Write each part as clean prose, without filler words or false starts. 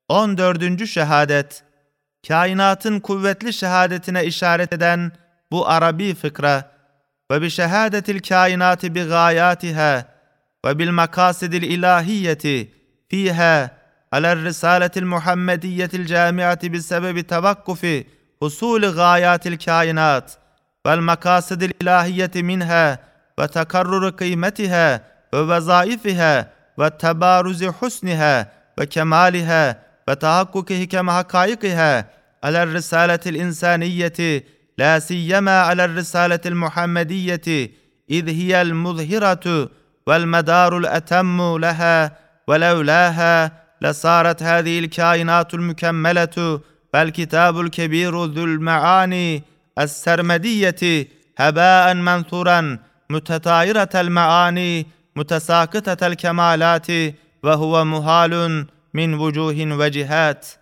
14. şehadet. Kainatın kuvvetli şehadetine işaret eden bu Arabi fıkra ve bi şehadetil kainati bi gayatiha ve bil makasidil ilahiyeti fiha aler risaletil Muhammediyetil camiati bi sebebi tevakkufi husuli gayatil kainat vel makasidil ilahiyeti minha ve tekarruru kıymetiha ve vezaifiha ve tebaruzi husniha ve kemaliha ve tahakkuki hikem hakaikiha aler risaletil insaniyeti la siyyema aler risaletil Muhammediyeti iz hiyel muzhiratu vel medarul etemmu leha ve levlaha lesaret hâzihil kainatul mükemmeletu vel kitabul kebiru zul me'ani es-sermediyeti hebâen mensuran mütetâiretel me'ani mütesâkıtetel kemalati ve huve muhalun min vucuhin ve cihat.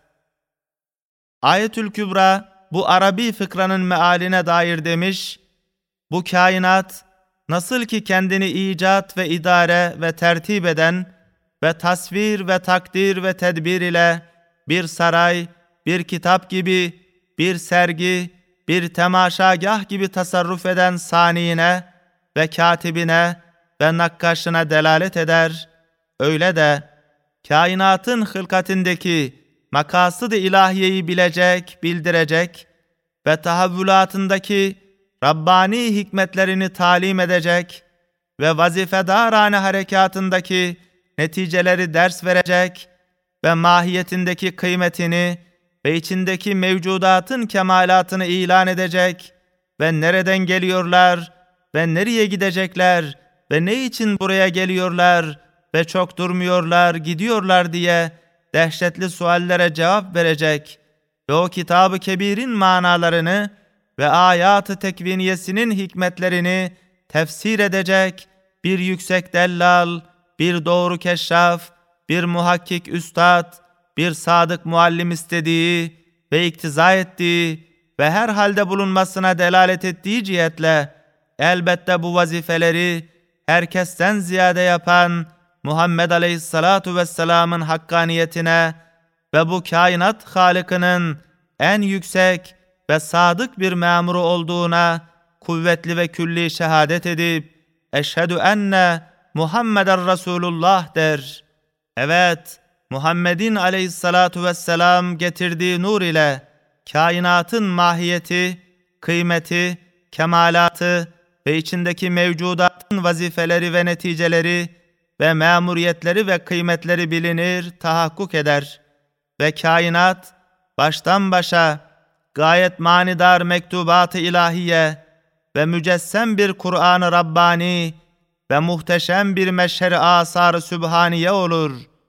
Ayetül Kübra bu Arabi fıkranın mealine dair demiş, bu kainat nasıl ki kendini icat ve idare ve tertip eden ve tasvir ve takdir ve tedbir ile bir saray, bir kitap gibi, bir sergi, bir temaşagah gibi tasarruf eden saniine ve katibine ve nakkaşına delalet eder, öyle de kainatın hılkatindeki makasıd-ı ilahiyeyi bilecek, bildirecek ve tahavvülatındaki Rabbani hikmetlerini talim edecek ve vazifedarane harekatındaki neticeleri ders verecek ve mahiyetindeki kıymetini ve içindeki mevcudatın kemalatını ilan edecek ve nereden geliyorlar ve nereye gidecekler ve ne için buraya geliyorlar ve çok durmuyorlar, gidiyorlar diye dehşetli suallere cevap verecek ve o Kitab-ı Kebir'in manalarını ve ayat-ı tekviniyesinin hikmetlerini tefsir edecek bir yüksek dellal, bir doğru keşşaf, bir muhakkik üstad, bir sadık muallim istediği ve iktiza ettiği ve her halde bulunmasına delalet ettiği cihetle elbette bu vazifeleri herkesten ziyade yapan Muhammed Aleyhisselatu Vesselam'ın hakkaniyetine ve bu kainat Halık'ının en yüksek ve sadık bir memuru olduğuna kuvvetli ve külli şehadet edip eşhedü enne Muhammeden Resulullah der. Evet, Muhammed'in Aleyhisselatu Vesselam getirdiği nur ile kainatın mahiyeti, kıymeti, kemalatı ve içindeki mevcudatın vazifeleri ve neticeleri ve memuriyetleri ve kıymetleri bilinir, tahakkuk eder ve kainat baştan başa gayet manidar mektubat-ı ilahiye ve mücessem bir Kur'an-ı Rabbani ve muhteşem bir meşher-i asar-ı sübhaniye olur.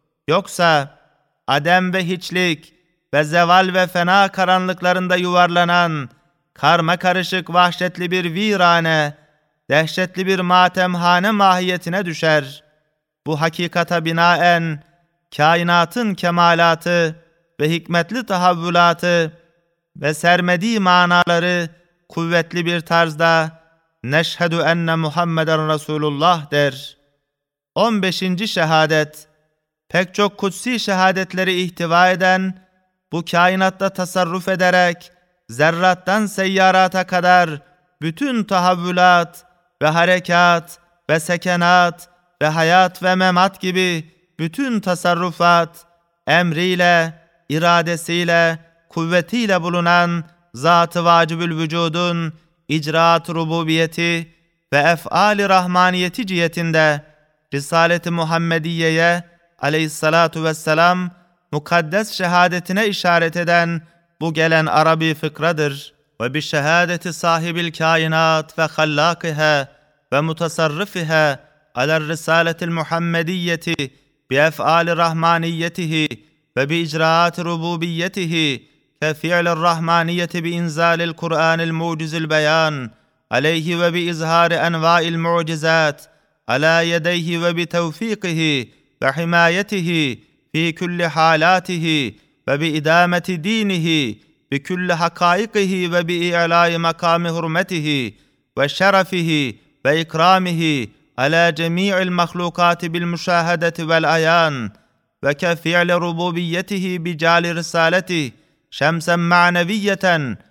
Yoksa adem ve hiçlik ve zeval ve fena karanlıklarında yuvarlanan karma karışık vahşetli bir virane, dehşetli bir matemhane mahiyetine düşer. Bu hakikata binaen kainatın kemalatı ve hikmetli tahavvülatı ve sermedi manaları kuvvetli bir tarzda neşhedü enne Muhammeden Resulullah der. 15. şehadet. Pek çok kutsi şehadetleri ihtiva eden, bu kainatta tasarruf ederek zerrattan seyyarata kadar bütün tahavvülat ve harekat ve sekenat ve hayat ve memat gibi bütün tasarrufat emriyle, iradesiyle, kuvvetiyle bulunan Zat-ı Vacibül Vücudun icraat rububiyeti ve ef'al-i rahmaniyeti cihetinde Risalet-i Muhammediye'ye Aleyhissalatu vesselam mukaddes şehadetine işaret eden bu gelen Arabi fıkradır. Ve bi şehadeti sahibil kainat ve hallâkiha ve mutasarrifiha aler risaletil Muhammediyeti bi ef'al-i rahmaniyetihi ve bi icraat rububiyetihi ke fi'l-i rahmaniyeti bi inzalil Kur'anil mucizil beyan aleyhi ve bi izhari enva'il mucizat ala yedeyhi ve bi tevfikihi ve himayetihi fi kulli halatihi ve bi idameti dinihi bi kulli hakaikihi ve bi i'lâi makami hurmetihi ve şerefihi ve ikramihi ala cemi'il mahlukati bil müşahedeti vel ayan وكفعل ربوبيته بجعل رسالته شمسا معنوية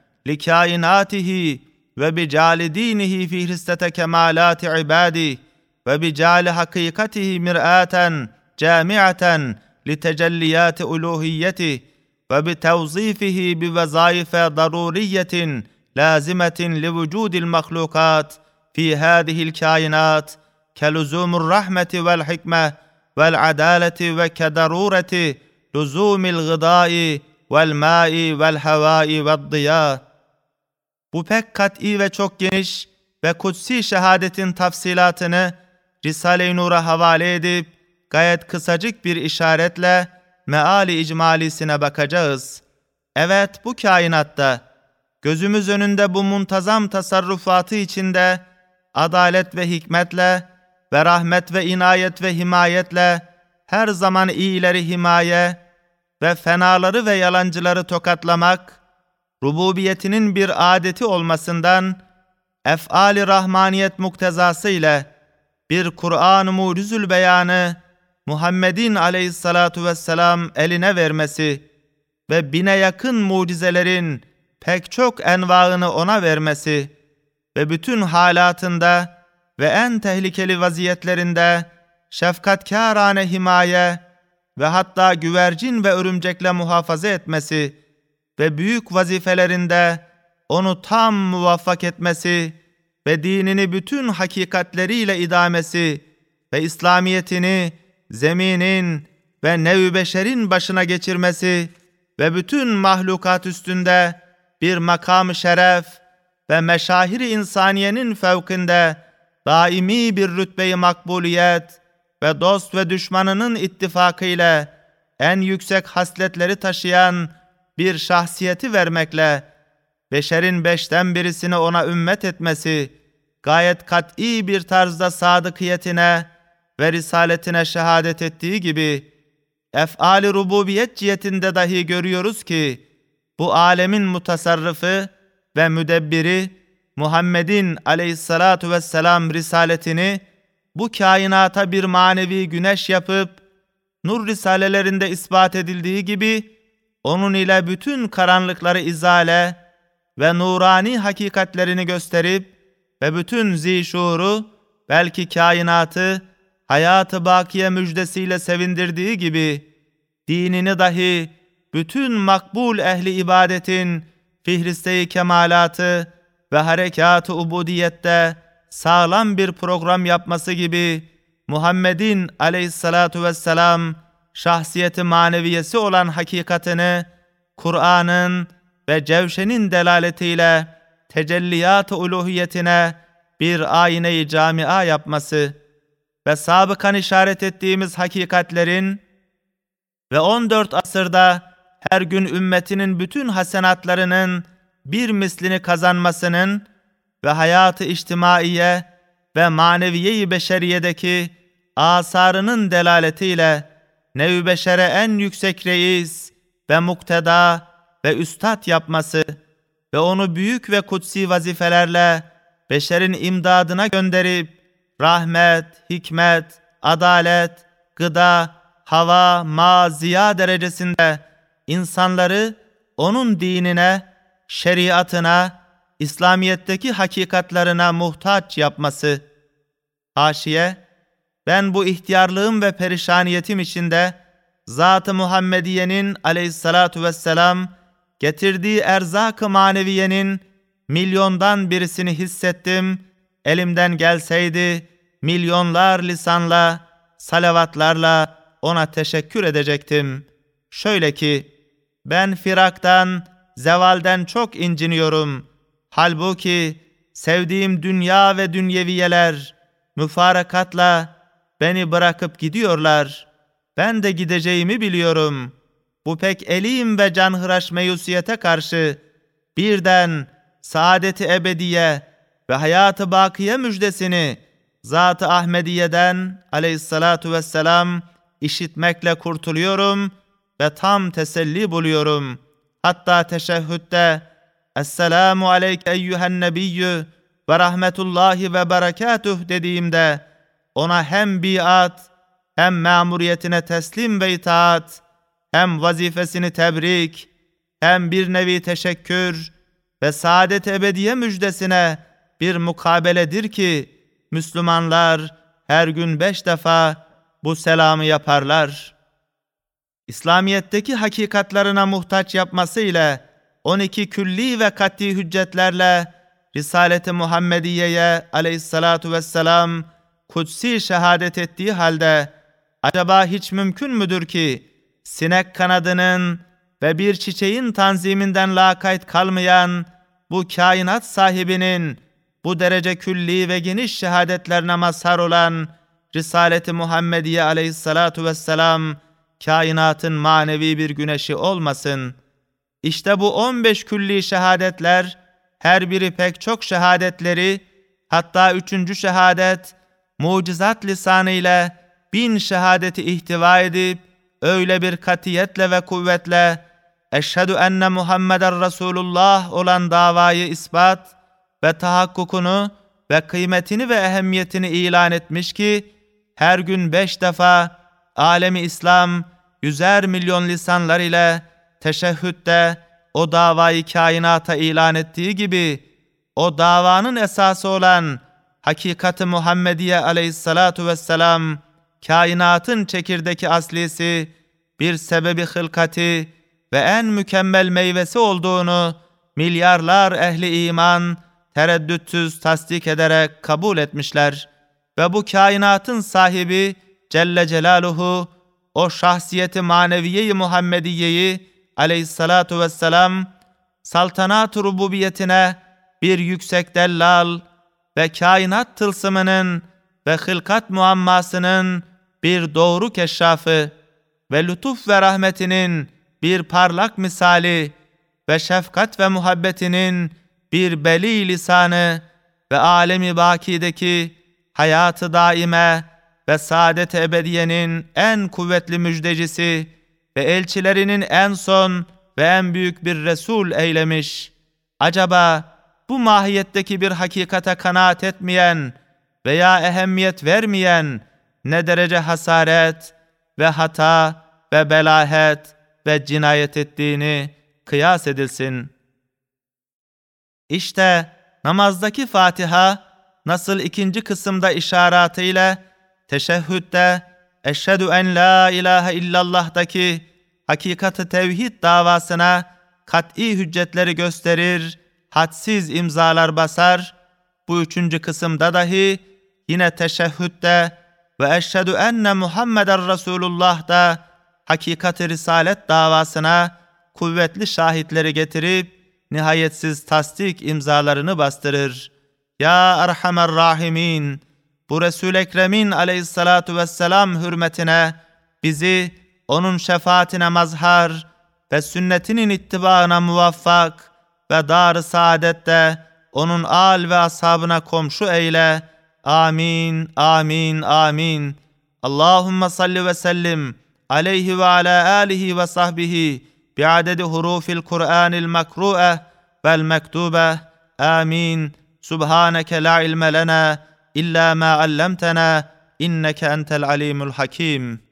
لكائناته وبجعل دينه فهرست كمالات عباده وبجعل حقيقته مرآة جامعة لتجليات ألوهيته وبتوظيفه بوظائف ضرورية لازمة لوجود المخلوقات في هذه الكائنات كلزوم الرحمة والحكمة والعدالة وكضرورة لزوم الغذاء والماء والهواء والضياء. Bu pek kat'i ve çok geniş ve kutsi şehadetin tafsilatını Risale-i Nur'a havale edip gayet kısacık bir işaretle meali icmalisine bakacağız. Evet, bu kainatta gözümüz önünde bu muntazam tasarrufatı içinde adalet ve hikmetle ve rahmet ve inayet ve himayetle her zaman iyileri himaye ve fenaları ve yalancıları tokatlamak, rububiyetinin bir adeti olmasından ef'al-i rahmaniyet muktezası ile bir Kur'an-ı Mucizül Beyanı Muhammed'in aleyhissalatu vesselam eline vermesi ve 1000'e yakın mucizelerin pek çok envaını ona vermesi ve bütün halatında ve en tehlikeli vaziyetlerinde şefkatkârane himaye ve hatta güvercin ve örümcekle muhafaza etmesi ve büyük vazifelerinde onu tam muvaffak etmesi ve dinini bütün hakikatleriyle idamesi ve İslamiyetini zeminin ve nev-i beşerin başına geçirmesi ve bütün mahlukat üstünde bir makam-ı şeref ve meşahir-i insaniyenin fevkinde daimi bir rütbe-i makbuliyet ve dost ve düşmanının ittifakı ile en yüksek hasletleri taşıyan bir şahsiyeti vermekle beşerin 5'ten birisini ona ümmet etmesi, gayet kat'i bir tarzda sadıkiyetine ve risaletine şehadet ettiği gibi, ef'al-i rububiyet cihetinde dahi görüyoruz ki, bu alemin mutasarrıfı ve müdebbiri, Muhammed'in aleyhissalatu vesselam risaletini, bu kainata bir manevi güneş yapıp, nur risalelerinde ispat edildiği gibi, onun ile bütün karanlıkları izale ve nurani hakikatlerini gösterip ve bütün zişuru, belki kainatı, hayat-ı bakiye müjdesiyle sevindirdiği gibi, dinini dahi bütün makbul ehli ibadetin fihriste-i kemalatı ve harekat-ı ubudiyette sağlam bir program yapması gibi, Muhammed'in aleyhissalatu vesselam şahsiyeti maneviyesi olan hakikatini Kur'an'ın ve Cevşen'in delaletiyle tecelliyat-ı uluhiyetine bir ayne-i camia yapması ve sabıkan işaret ettiğimiz hakikatlerin ve 14 asırda her gün ümmetinin bütün hasenatlarının bir mislini kazanmasının ve hayatı içtimaiye ve maneviye-i beşeriyedeki asarının delaletiyle nev-i beşere en yüksek reis ve mukteda ve üstad yapması ve onu büyük ve kutsi vazifelerle beşerin imdadına gönderip rahmet, hikmet, adalet, gıda, hava, ma, ziya derecesinde insanları onun dinine, şeriatına, İslamiyet'teki hakikatlarına muhtaç yapması. Haşiye, ben bu ihtiyarlığım ve perişaniyetim içinde Zat-ı Muhammediye'nin aleyhissalatu vesselam getirdiği erzak-ı maneviyenin milyondan birisini hissettim. Elimden gelseydi milyonlar lisanla, salavatlarla ona teşekkür edecektim. Şöyle ki, ben firaktan, zevalden çok inciniyorum. Halbuki sevdiğim dünya ve dünyeviyeler müfarakatla beni bırakıp gidiyorlar. Ben de gideceğimi biliyorum. Bu pek elim ve canhıraş meyusiyete karşı birden saadet-i ebediye ve hayat-ı bakiye müjdesini Zat-ı Ahmediye'den aleyhissalatu vesselam işitmekle kurtuluyorum ve tam teselli buluyorum. Hatta teşehhütte Esselamu aleyke eyyühen nebiyyü ve rahmetullahi ve berekatuh dediğimde ona hem biat hem memuriyetine teslim ve itaat, hem vazifesini tebrik, hem bir nevi teşekkür ve saadet ebediye müjdesine bir mukabeledir ki, Müslümanlar her gün 5 defa bu selamı yaparlar. İslamiyet'teki hakikatlarına muhtaç yapması ile 12 külli ve kat'i hüccetlerle Risalet-i Muhammediye'ye aleyhissalatu vesselam kutsi şehadet ettiği halde acaba hiç mümkün müdür ki sinek kanadının ve bir çiçeğin tanziminden lakayt kalmayan bu kainat sahibinin bu derece külli ve geniş şehadetlerine mazhar olan Risalet-i Muhammediye aleyhissalatu vesselam kainatın manevi bir güneşi olmasın? İşte bu 15 külli şehadetler, her biri pek çok şehadetleri, hatta 3. şehadet, mucizat lisanı ile 1000 şehadeti ihtiva edip, öyle bir katiyetle ve kuvvetle, eşhedü enne Muhammeden Resulullah olan davayı ispat ve tahakkukunu ve kıymetini ve ehemmiyetini ilan etmiş ki, her gün 5 defa alemi İslam 100'er milyon lisanlar ile teşehhütte o davayı kainata ilan ettiği gibi, o davanın esası olan hakikat-ı Muhammediye aleyhissalatu vesselam, kainatın çekirdeki aslisi, bir sebebi hılkati ve en mükemmel meyvesi olduğunu milyarlar ehli iman tereddütsüz tasdik ederek kabul etmişler. Ve bu kainatın sahibi Celle Celaluhu, o şahsiyeti maneviye-i Muhammediye'yi aleyhissalatu vesselam, saltanat-ı rububiyetine bir yüksek dellal ve kainat tılsımının ve hılkat muammasının bir doğru keşşafı ve lütuf ve rahmetinin bir parlak misali ve şefkat ve muhabbetinin bir beli lisanı ve alemi bakideki hayatı daime ve saadet-i ebediyenin en kuvvetli müjdecisi ve elçilerinin en son ve en büyük bir Resul eylemiş. Acaba bu mahiyetteki bir hakikate kanaat etmeyen veya ehemmiyet vermeyen ne derece hasaret ve hata ve belahet ve cinayet ettiğini kıyas edilsin. İşte namazdaki Fatiha nasıl 2. kısımda işaretüyle teşehhütte eşhedü en la ilahe illallah'daki hakikat-ı tevhid davasına kat'i hüccetleri gösterir, hadsiz imzalar basar, bu 3. kısımda dahi yine teşehhütte ve eşhedü enne Muhammeden Resulullah'da hakikat-ı risalet davasına kuvvetli şahitleri getirip nihayetsiz tasdik imzalarını bastırır. Ya Erhamer Rahimin, bu Resul-i Ekrem'in aleyhissalatu vesselam hürmetine bizi onun şefaatine mazhar ve sünnetinin ittibaına muvaffak ve dar-ı saadette onun âl ve ashabına komşu eyle. Amin, amin, amin. Allahümme salli ve sellim aleyhi ve ala alihi ve sahbihi bi'adedi hurufil Kur'anil makru'e vel mektube. Amin. Subhaneke la ilme lena illa ma allamtena inneke entel alimul hakim.